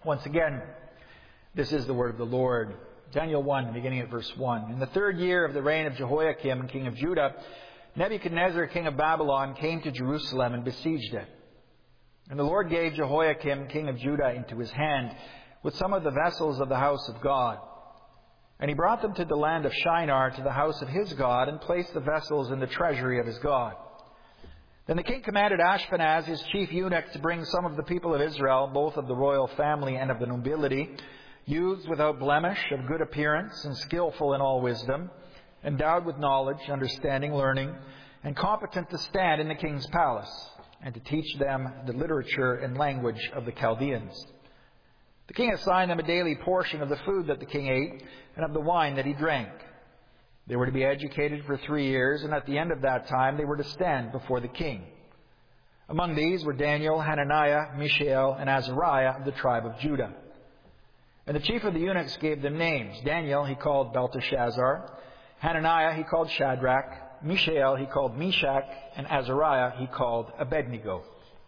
Once again, this is the word of the Lord. Daniel 1, beginning at verse 1. In the 3rd year of the reign of Jehoiakim, king of Judah, Nebuchadnezzar, king of Babylon, came to Jerusalem and besieged it. And the Lord gave Jehoiakim, king of Judah, into his hand, with some of the vessels of the house of God. And he brought them to the land of Shinar, to the house of his God, and placed the vessels in the treasury of his God. Then the king commanded Ashpenaz, his chief eunuch, to bring some of the people of Israel, both of the royal family and of the nobility, youths without blemish, of good appearance, and skillful in all wisdom, endowed with knowledge, understanding, learning, and competent to stand in the king's palace, and to teach them the literature and language of the Chaldeans. The king assigned them a daily portion of the food that the king ate, and of the wine that he drank. They were to be educated for 3 years, and at the end of that time they were to stand before the king. Among these were Daniel, Hananiah, Mishael, and Azariah of the tribe of Judah. And the chief of the eunuchs gave them names. Daniel he called Belteshazzar, Hananiah he called Shadrach, Mishael he called Meshach, and Azariah he called Abednego.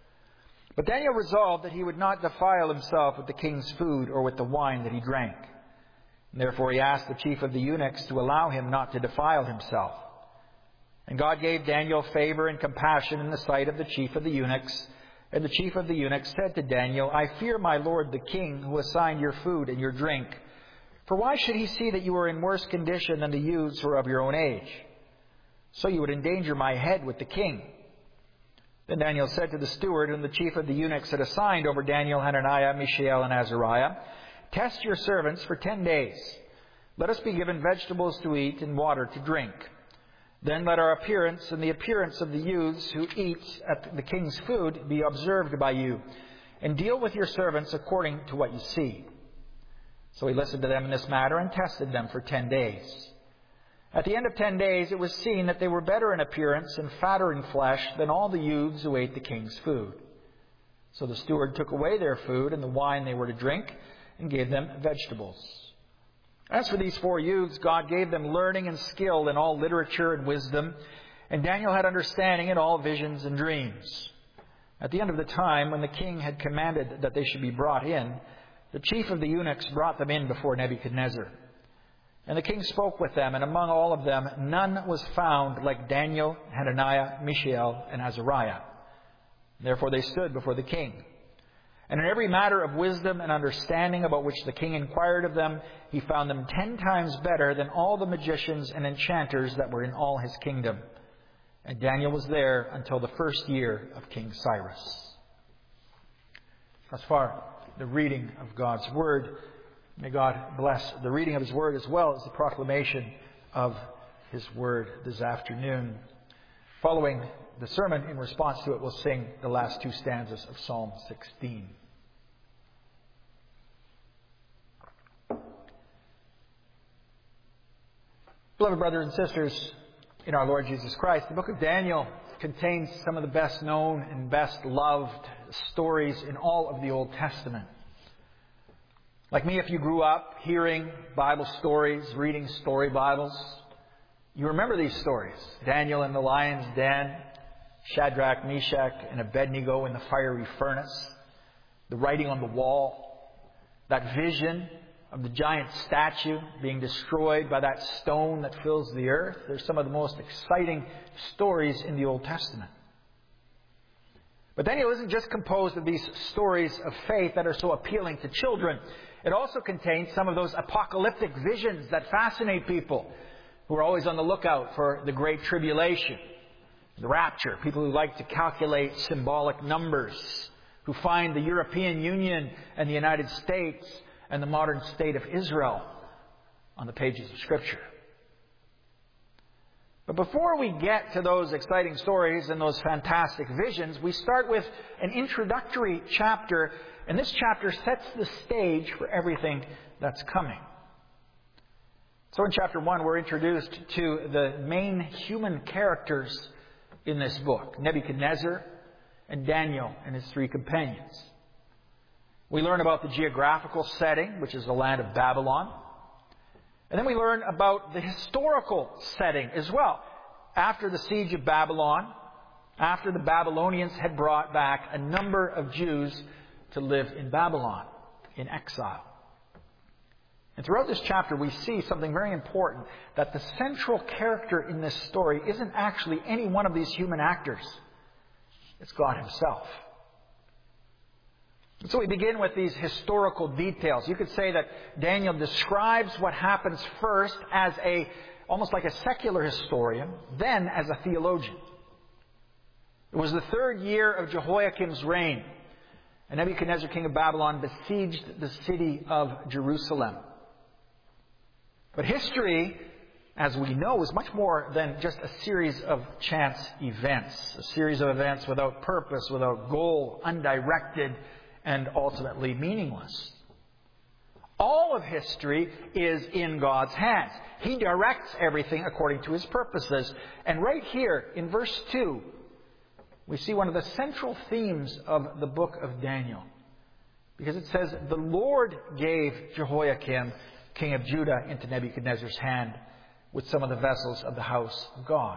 But Daniel resolved that he would not defile himself with the king's food or with the wine that he drank. Therefore he asked the chief of the eunuchs to allow him not to defile himself. And God gave Daniel favor and compassion in the sight of the chief of the eunuchs. And the chief of the eunuchs said to Daniel, I fear my lord the king, who assigned your food and your drink. For why should he see that you are in worse condition than the youths who are of your own age? So you would endanger my head with the king. Then Daniel said to the steward, whom the chief of the eunuchs had assigned over Daniel, Hananiah, Mishael, and Azariah, test your servants for 10 days. Let us be given vegetables to eat and water to drink. Then let our appearance and the appearance of the youths who eat at the king's food be observed by you, and deal with your servants according to what you see. So he listened to them in this matter and tested them for 10 days. At the end of 10 days it was seen that they were better in appearance and fatter in flesh than all the youths who ate the king's food. So the steward took away their food and the wine they were to drink, and gave them vegetables. As for these 4 youths, God gave them learning and skill in all literature and wisdom, and Daniel had understanding in all visions and dreams. At the end of the time, when the king had commanded that they should be brought in, the chief of the eunuchs brought them in before Nebuchadnezzar. And the king spoke with them, and among all of them none was found like Daniel, Hananiah, Mishael, and Azariah. Therefore they stood before the king. And in every matter of wisdom and understanding about which the king inquired of them, he found them 10 times better than all the magicians and enchanters that were in all his kingdom. And Daniel was there until the 1st year of King Cyrus. Thus far, the reading of God's Word. May God bless the reading of His Word as well as the proclamation of His Word this afternoon. Following the sermon, in response to it, we'll sing the last 2 stanzas of Psalm 16. Beloved brothers and sisters in our Lord Jesus Christ, the book of Daniel contains some of the best known and best loved stories in all of the Old Testament. Like me, if you grew up hearing Bible stories, reading story Bibles, you remember these stories. Daniel in the lion's den, Shadrach, Meshach, and Abednego in the fiery furnace, the writing on the wall, that vision of the giant statue being destroyed by that stone that fills the earth. They're some of the most exciting stories in the Old Testament. But Daniel isn't just composed of these stories of faith that are so appealing to children. It also contains some of those apocalyptic visions that fascinate people who are always on the lookout for the Great Tribulation, the rapture, people who like to calculate symbolic numbers, who find the European Union and the United States and the modern state of Israel on the pages of Scripture. But before we get to those exciting stories and those fantastic visions, we start with an introductory chapter, and this chapter sets the stage for everything that's coming. So in chapter 1, we're introduced to the main human characters in this book, Nebuchadnezzar and Daniel and his 3 companions. We learn about the geographical setting, which is the land of Babylon. And then we learn about the historical setting as well. After the siege of Babylon, after the Babylonians had brought back a number of Jews to live in Babylon. in exile. And throughout this chapter, we see something very important, that the central character in this story isn't actually any one of these human actors. It's God himself. And so we begin with these historical details. You could say that Daniel describes what happens first as almost like a secular historian, then as a theologian. It was the 3rd year of Jehoiakim's reign, and Nebuchadnezzar, king of Babylon, besieged the city of Jerusalem. But history, as we know, is much more than just a series of chance events. A series of events without purpose, without goal, undirected, and ultimately meaningless. All of history is in God's hands. He directs everything according to His purposes. And right here, in verse 2, we see one of the central themes of the book of Daniel. Because it says, the Lord gave Jehoiakim, king of Judah, into Nebuchadnezzar's hand with some of the vessels of the house of God.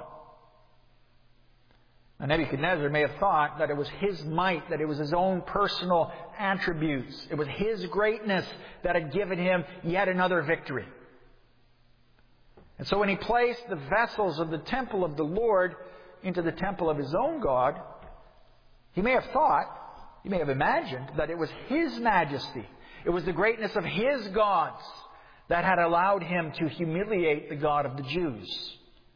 Now, Nebuchadnezzar may have thought that it was his might, that it was his own personal attributes. It was his greatness that had given him yet another victory. And so when he placed the vessels of the temple of the Lord into the temple of his own God, he may have imagined that it was his majesty, it was the greatness of his gods that had allowed him to humiliate the God of the Jews.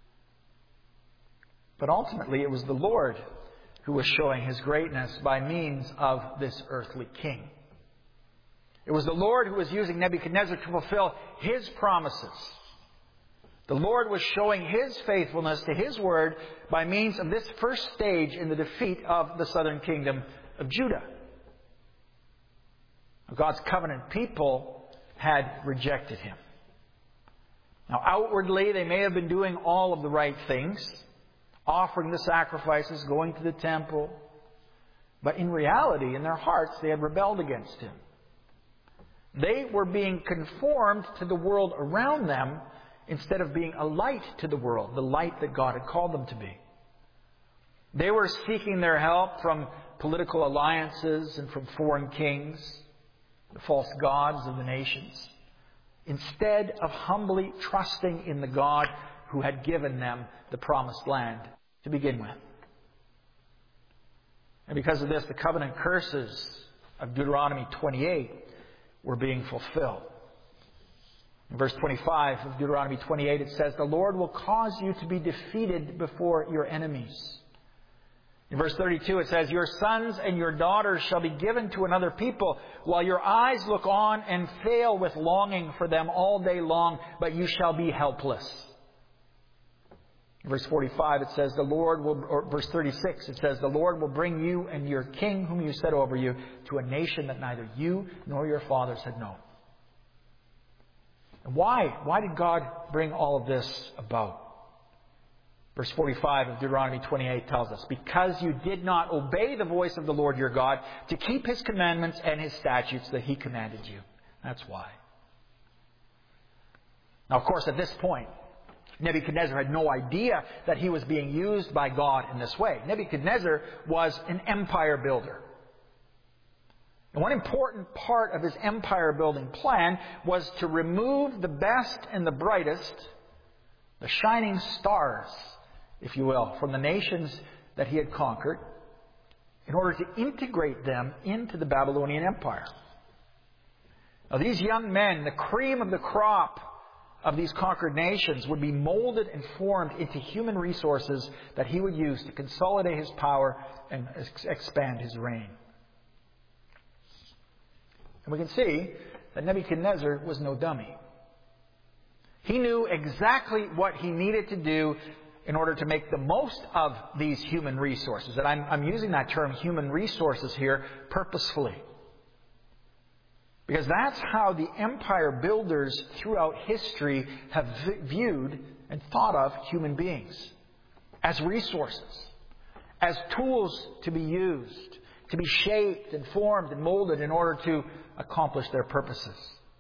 But ultimately, it was the Lord who was showing His greatness by means of this earthly king. It was the Lord who was using Nebuchadnezzar to fulfill His promises. The Lord was showing His faithfulness to His word by means of this first stage in the defeat of the southern kingdom of Judah. God's covenant people had rejected Him. Now, outwardly, they may have been doing all of the right things, offering the sacrifices, going to the temple. But in reality, in their hearts, they had rebelled against Him. They were being conformed to the world around them instead of being a light to the world, the light that God had called them to be. They were seeking their help from political alliances and from foreign kings, the false gods of the nations, instead of humbly trusting in the God who had given them the promised land to begin with. And because of this, the covenant curses of Deuteronomy 28 were being fulfilled. In verse 25 of Deuteronomy 28, it says, the Lord will cause you to be defeated before your enemies. In verse 32, it says, your sons and your daughters shall be given to another people, while your eyes look on and fail with longing for them all day long, but you shall be helpless. In verse 45, it says, verse 36, it says, the Lord will bring you and your king, whom you set over you, to a nation that neither you nor your fathers had known. And why? Why did God bring all of this about? Verse 45 of Deuteronomy 28 tells us, because you did not obey the voice of the Lord your God to keep His commandments and His statutes that He commanded you. That's why. Now, of course, at this point, Nebuchadnezzar had no idea that he was being used by God in this way. Nebuchadnezzar was an empire builder. And one important part of his empire building plan was to remove the best and the brightest, the shining stars, if you will, from the nations that he had conquered in order to integrate them into the Babylonian Empire. Now, these young men, the cream of the crop of these conquered nations, would be molded and formed into human resources that he would use to consolidate his power and expand his reign. And we can see that Nebuchadnezzar was no dummy. He knew exactly what he needed to do in order to make the most of these human resources. And I'm using that term human resources here purposefully. Because that's how the empire builders throughout history have viewed and thought of human beings. As resources. As tools to be used. To be shaped and formed and molded in order to accomplish their purposes.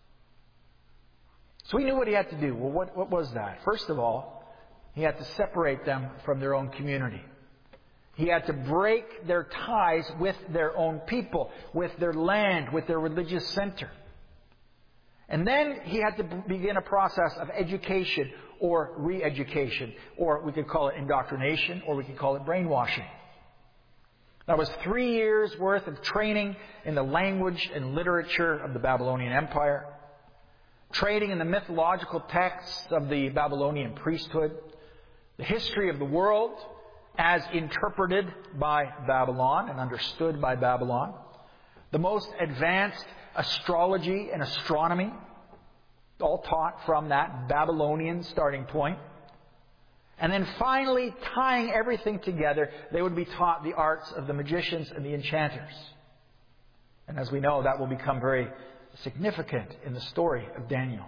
So he knew what he had to do. Well, what was that? First of all, he had to separate them from their own community. He had to break their ties with their own people, with their land, with their religious center. And then he had to begin a process of education or re-education, or we could call it indoctrination, or we could call it brainwashing. That was 3 years' worth of training in the language and literature of the Babylonian Empire, training in the mythological texts of the Babylonian priesthood, the history of the world as interpreted by Babylon and understood by Babylon, the most advanced astrology and astronomy, all taught from that Babylonian starting point. And then finally, tying everything together, they would be taught the arts of the magicians and the enchanters. And as we know, that will become very significant in the story of Daniel.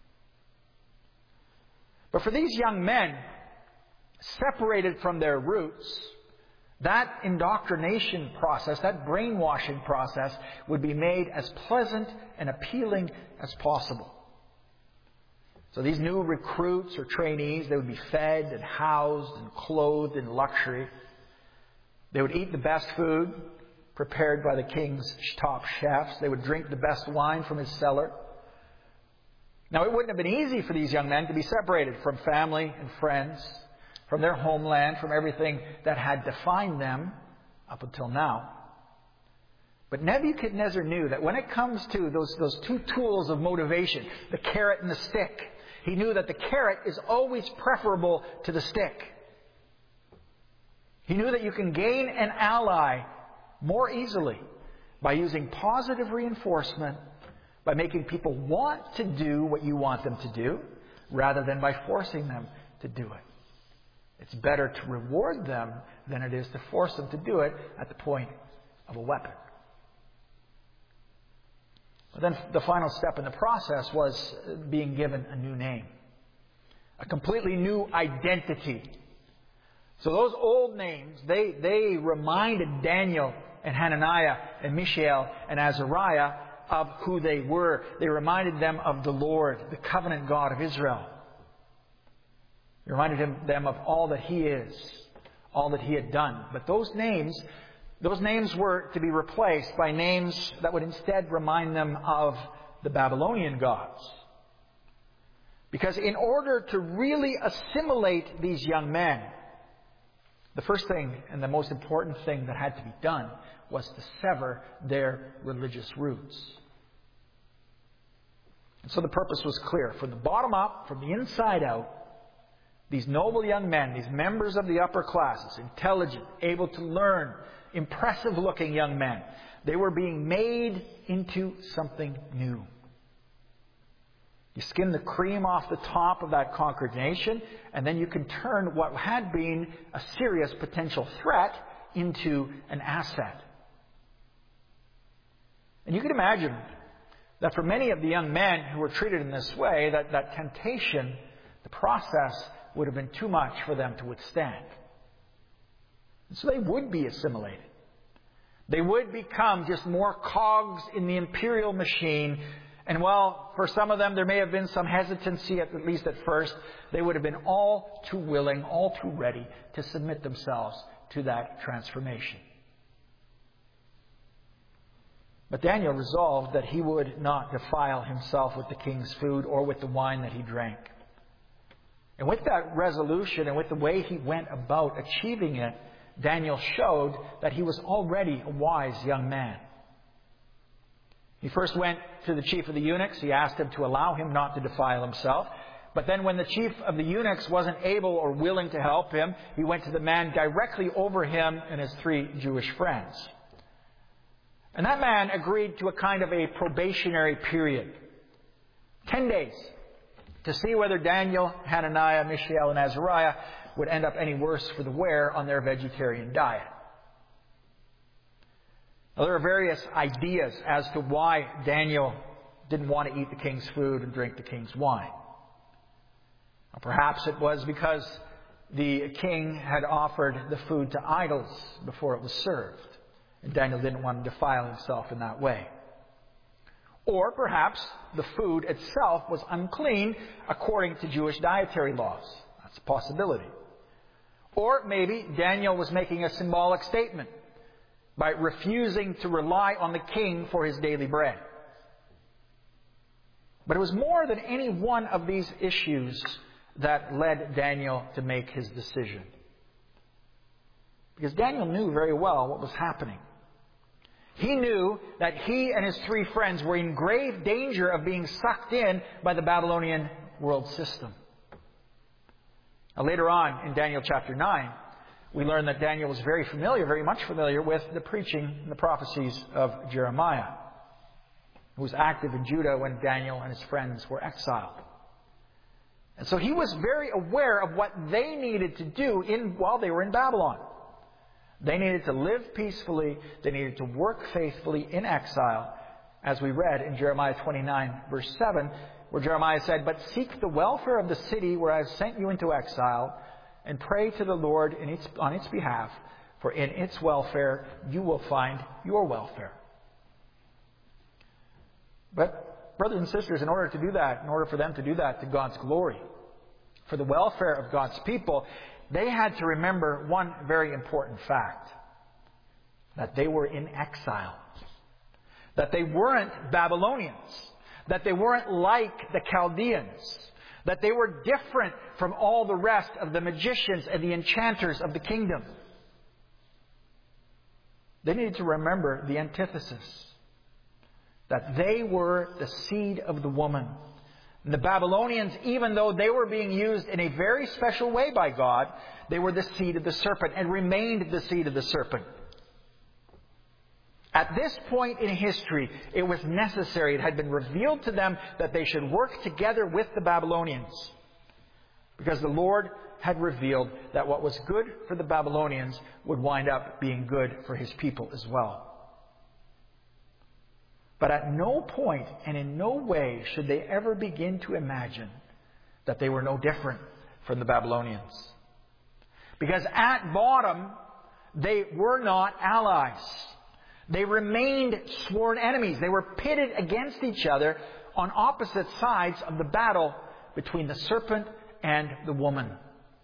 But for these young men, separated from their roots, that indoctrination process, that brainwashing process, would be made as pleasant and appealing as possible. So these new recruits or trainees, they would be fed and housed and clothed in luxury. They would eat the best food prepared by the king's top chefs. They would drink the best wine from his cellar. Now, it wouldn't have been easy for these young men to be separated from family and friends, from their homeland, from everything that had defined them up until now. But Nebuchadnezzar knew that when it comes to those two tools of motivation, the carrot and the stick, he knew that the carrot is always preferable to the stick. He knew that you can gain an ally more easily by using positive reinforcement, by making people want to do what you want them to do, rather than by forcing them to do it. It's better to reward them than it is to force them to do it at the point of a weapon. But then the final step in the process was being given a new name, a completely new identity. So those old names, they reminded Daniel and Hananiah and Mishael and Azariah of who they were. They reminded them of the Lord, the covenant God of Israel. It reminded them of all that He is, all that He had done. But those names were to be replaced by names that would instead remind them of the Babylonian gods. Because in order to really assimilate these young men, the first thing and the most important thing that had to be done was to sever their religious roots. And so the purpose was clear. From the bottom up, from the inside out, these noble young men, these members of the upper classes, intelligent, able to learn, impressive-looking young men, they were being made into something new. You skim the cream off the top of that conquered nation, and then you can turn what had been a serious potential threat into an asset. And you can imagine that for many of the young men who were treated in this way, that temptation, the process, would have been too much for them to withstand. And so they would be assimilated. They would become just more cogs in the imperial machine. And while for some of them there may have been some hesitancy, at least at first, they would have been all too willing, all too ready to submit themselves to that transformation. But Daniel resolved that he would not defile himself with the king's food or with the wine that he drank. And with that resolution and with the way he went about achieving it, Daniel showed that he was already a wise young man. He first went to the chief of the eunuchs. He asked him to allow him not to defile himself. But then when the chief of the eunuchs wasn't able or willing to help him, he went to the man directly over him and his 3 Jewish friends. And that man agreed to a kind of a probationary period. 10 days. To see whether Daniel, Hananiah, Mishael, and Azariah would end up any worse for the wear on their vegetarian diet. Now, there are various ideas as to why Daniel didn't want to eat the king's food and drink the king's wine. Now, perhaps it was because the king had offered the food to idols before it was served, and Daniel didn't want to defile himself in that way. Or perhaps the food itself was unclean according to Jewish dietary laws. That's a possibility. Or maybe Daniel was making a symbolic statement by refusing to rely on the king for his daily bread. But it was more than any one of these issues that led Daniel to make his decision. Because Daniel knew very well what was happening. He knew that he and his 3 friends were in grave danger of being sucked in by the Babylonian world system. Now, later on in Daniel chapter 9, we learn that Daniel was very much familiar with the preaching and the prophecies of Jeremiah, who was active in Judah when Daniel and his friends were exiled. And so he was very aware of what they needed to do while they were in Babylon. They needed to live peacefully. They needed to work faithfully in exile, as we read in Jeremiah 29, verse 7, where Jeremiah said, "But seek the welfare of the city where I have sent you into exile, and pray to the Lord on its behalf, for in its welfare you will find your welfare." But, brothers and sisters, in order for them to do that to God's glory, for the welfare of God's people, they had to remember one very important fact: that they were in exile. That they weren't Babylonians. That they weren't like the Chaldeans. That they were different from all the rest of the magicians and the enchanters of the kingdom. They needed to remember the antithesis. That they were the seed of the woman. And the Babylonians, even though they were being used in a very special way by God, they were the seed of the serpent and remained the seed of the serpent. At this point in history, it was necessary, it had been revealed to them that they should work together with the Babylonians. Because the Lord had revealed that what was good for the Babylonians would wind up being good for His people as well. But at no point and in no way should they ever begin to imagine that they were no different from the Babylonians. Because at bottom, they were not allies. They remained sworn enemies. They were pitted against each other on opposite sides of the battle between the serpent and the woman.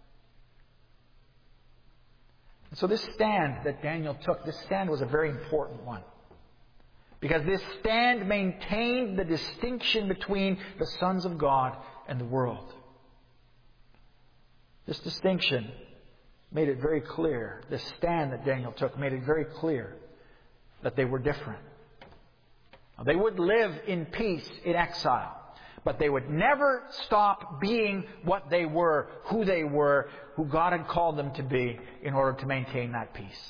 So this stand that Daniel took, this stand was a very important one. Because this stand maintained the distinction between the sons of God and the world. This distinction made it very clear. This stand that Daniel took made it very clear that they were different. They would live in peace in exile, but they would never stop being what they were, who God had called them to be in order to maintain that peace.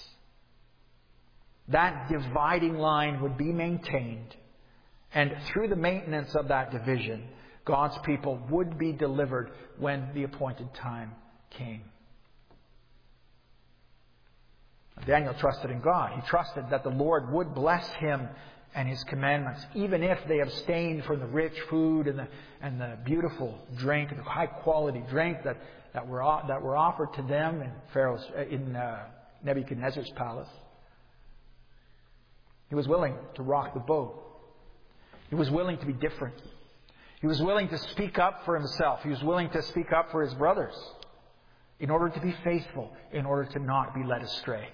That dividing line would be maintained, and through the maintenance of that division, God's people would be delivered when the appointed time came. Daniel trusted in God. He trusted that the Lord would bless him and His commandments, even if they abstained from the rich food and the beautiful drink, the high quality drink that were offered to them in Nebuchadnezzar's palace. He was willing to rock the boat. He was willing to be different. He was willing to speak up for himself. He was willing to speak up for his brothers in order to be faithful, in order to not be led astray.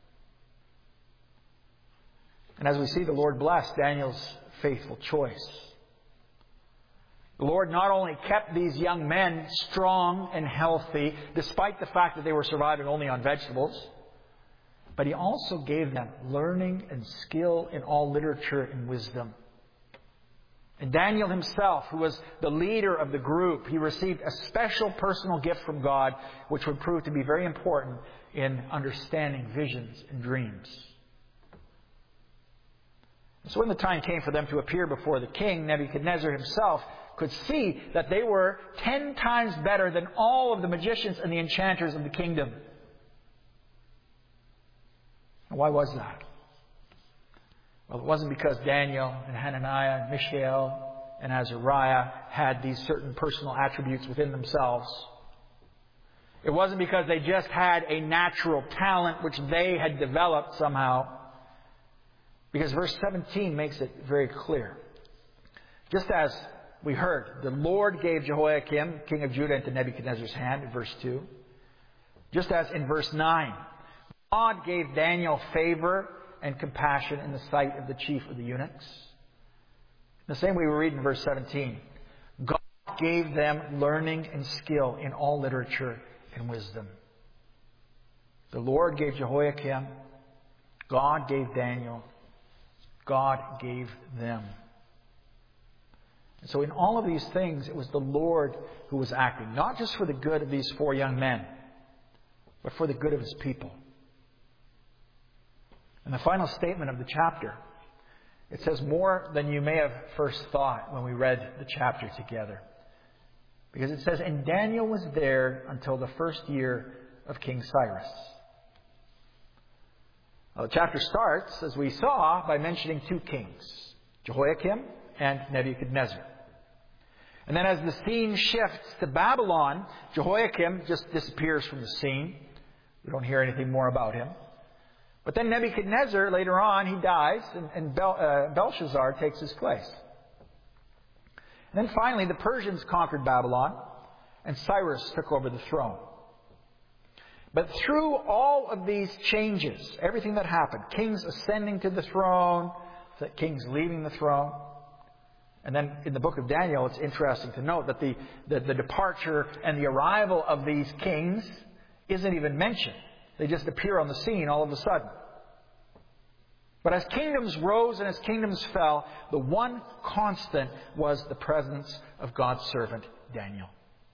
And as we see, the Lord blessed Daniel's faithful choice. The Lord not only kept these young men strong and healthy, despite the fact that they were surviving only on vegetables, but He also gave them learning and skill in all literature and wisdom. And Daniel himself, who was the leader of the group, he received a special personal gift from God, which would prove to be very important in understanding visions and dreams. So when the time came for them to appear before the king, Nebuchadnezzar himself could see that they were 10 times better than all of the magicians and the enchanters of the kingdom. And why was that? Well, it wasn't because Daniel and Hananiah and Mishael and Azariah had these certain personal attributes within themselves. It wasn't because they just had a natural talent which they had developed somehow. Because verse 17 makes it very clear. Just as we heard, the Lord gave Jehoiakim, king of Judah, into Nebuchadnezzar's hand in verse 2. Just as in verse 9, God gave Daniel favor and compassion in the sight of the chief of the eunuchs. In the same way we read in verse 17, God gave them learning and skill in all literature and wisdom. The Lord gave Jehoiakim. God gave Daniel. God gave them. And so in all of these things, it was the Lord who was acting, not just for the good of these 4 young men, but for the good of His people. In the final statement of the chapter, it says more than you may have first thought when we read the chapter together. Because it says, and Daniel was there until the first year of King Cyrus. Well, the chapter starts, as we saw, by mentioning 2 kings, Jehoiakim and Nebuchadnezzar. And then as the scene shifts to Babylon, Jehoiakim just disappears from the scene. We don't hear anything more about him. But then Nebuchadnezzar, later on, he dies, and Belshazzar takes his place. And then finally, the Persians conquered Babylon, and Cyrus took over the throne. But through all of these changes, everything that happened, kings ascending to the throne, kings leaving the throne, and then in the book of Daniel, it's interesting to note that the departure and the arrival of these kings isn't even mentioned. They just appear on the scene all of a sudden. But as kingdoms rose and as kingdoms fell, the one constant was the presence of God's servant, Daniel.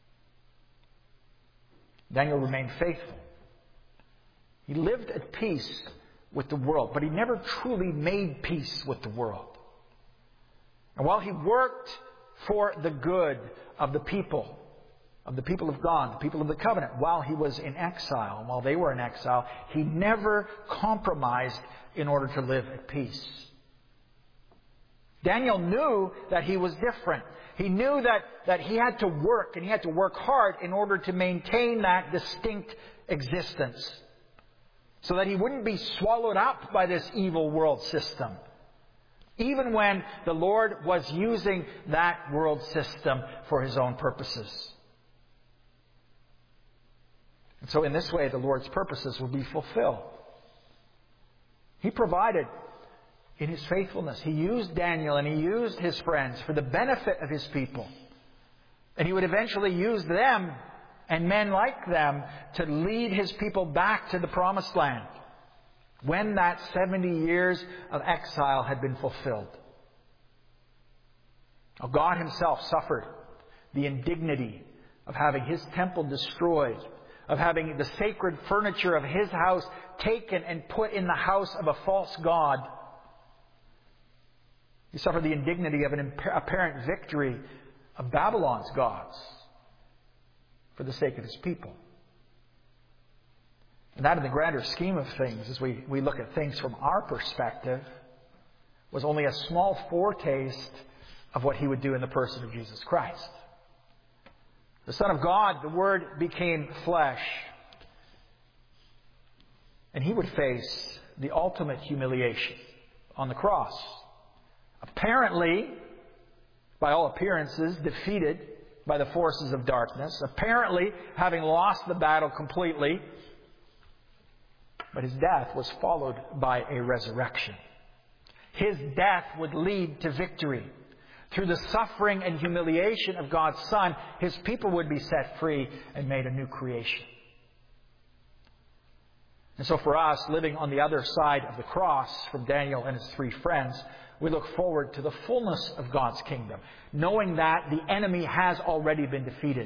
Daniel remained faithful. He lived at peace with the world, but he never truly made peace with the world. And while he worked for the good of the people of God, the people of the covenant, while he was in exile, and while they were in exile, he never compromised in order to live at peace. Daniel knew that he was different. He knew that he had to work, and he had to work hard in order to maintain that distinct existence, so that he wouldn't be swallowed up by this evil world system, even when the Lord was using that world system for His own purposes. And so in this way, the Lord's purposes will be fulfilled. He provided in His faithfulness. He used Daniel and He used his friends for the benefit of His people. And He would eventually use them and men like them to lead His people back to the promised land when that 70 years of exile had been fulfilled. Now, God Himself suffered the indignity of having His temple destroyed, of having the sacred furniture of His house taken and put in the house of a false god. He suffered the indignity of an apparent victory of Babylon's gods for the sake of His people. And that, in the grander scheme of things, as we look at things from our perspective, was only a small foretaste of what He would do in the person of Jesus Christ. The Son of God, the Word, became flesh. And He would face the ultimate humiliation on the cross. Apparently, by all appearances, defeated by the forces of darkness. Apparently, having lost the battle completely. But His death was followed by a resurrection. His death would lead to victory. Through the suffering and humiliation of God's Son, His people would be set free and made a new creation. And so for us, living on the other side of the cross from Daniel and his 3 friends, we look forward to the fullness of God's kingdom, knowing that the enemy has already been defeated.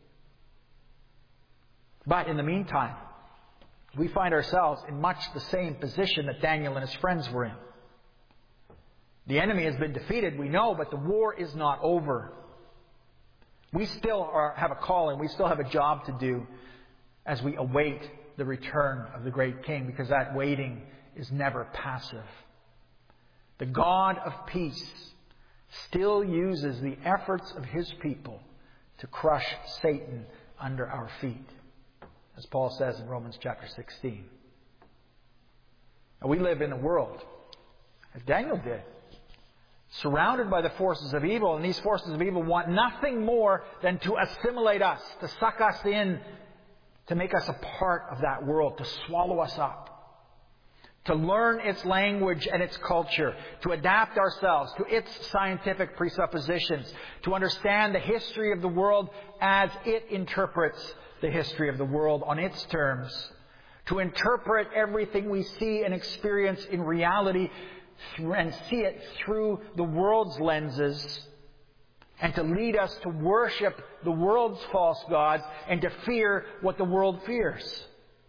But in the meantime, we find ourselves in much the same position that Daniel and his friends were in. The enemy has been defeated, we know, but the war is not over. We still have a calling, we still have a job to do as we await the return of the great King, because that waiting is never passive. The God of peace still uses the efforts of His people to crush Satan under our feet, as Paul says in Romans chapter 16. And we live in a world, as Daniel did, surrounded by the forces of evil, and these forces of evil want nothing more than to assimilate us, to suck us in to make us a part of that world, to swallow us up, to learn its language and its culture, to adapt ourselves to its scientific presuppositions, to understand the history of the world as it interprets the history of the world on its terms, to interpret everything we see and experience in reality and see it through the world's lenses, and to lead us to worship the world's false gods and to fear what the world fears.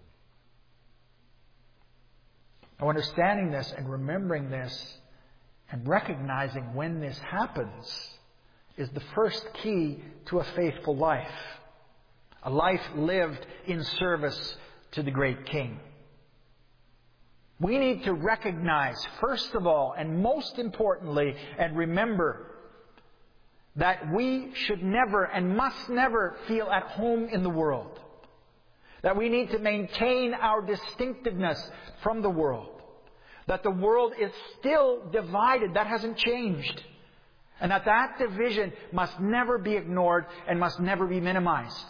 Now, understanding this and remembering this and recognizing when this happens is the first key to a faithful life. A life lived in service to the great King. We need to recognize, first of all, and most importantly, and remember that we should never and must never feel at home in the world. That we need to maintain our distinctiveness from the world. That the world is still divided. That hasn't changed. And that division must never be ignored and must never be minimized.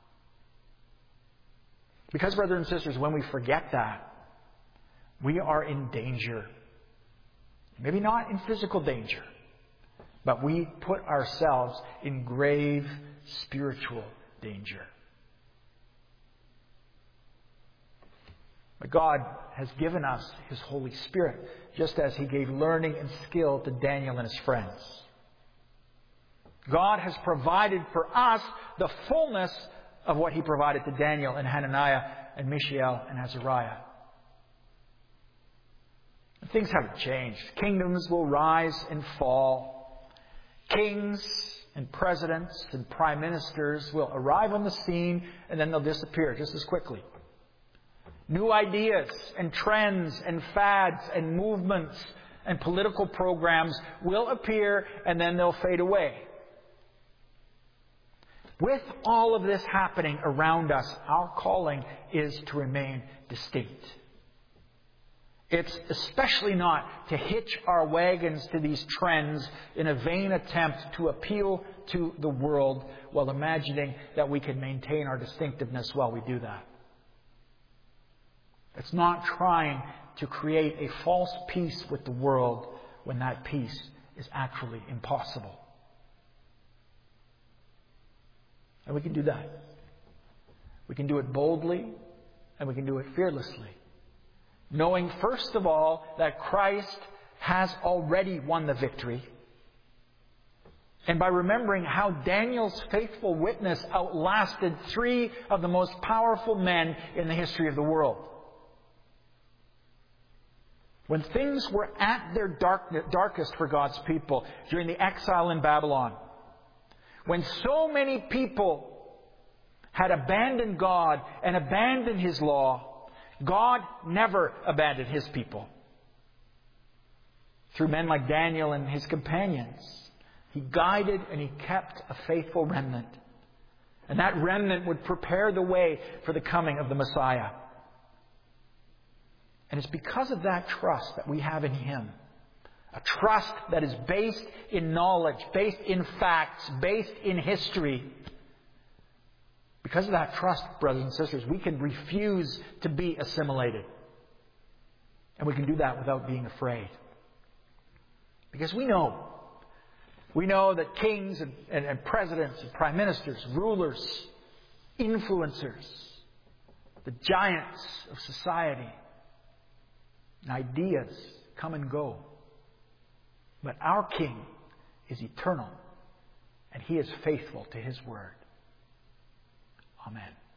Because, brothers and sisters, when we forget that, we are in danger. Maybe not in physical danger, but we put ourselves in grave spiritual danger. But God has given us His Holy Spirit, just as He gave learning and skill to Daniel and his friends. God has provided for us the fullness of what He provided to Daniel and Hananiah and Mishael and Azariah. Things haven't changed. Kingdoms will rise and fall. Kings and presidents and prime ministers will arrive on the scene and then they'll disappear just as quickly. New ideas and trends and fads and movements and political programs will appear and then they'll fade away. With all of this happening around us, our calling is to remain distinct. It's especially not to hitch our wagons to these trends in a vain attempt to appeal to the world while imagining that we can maintain our distinctiveness while we do that. It's not trying to create a false peace with the world when that peace is actually impossible. And we can do that. We can do it boldly and we can do it fearlessly. Knowing, first of all, that Christ has already won the victory. And by remembering how Daniel's faithful witness outlasted 3 of the most powerful men in the history of the world. When things were at their darkest for God's people during the exile in Babylon, when so many people had abandoned God and abandoned His law, God never abandoned His people. Through men like Daniel and his companions, He guided and He kept a faithful remnant. And that remnant would prepare the way for the coming of the Messiah. And it's because of that trust that we have in Him. A trust that is based in knowledge, based in facts, based in history. Because of that trust, brothers and sisters, we can refuse to be assimilated. And we can do that without being afraid. Because we know that kings and presidents and prime ministers, rulers, influencers, the giants of society, and ideas come and go. But our King is eternal, and He is faithful to His word. Amen.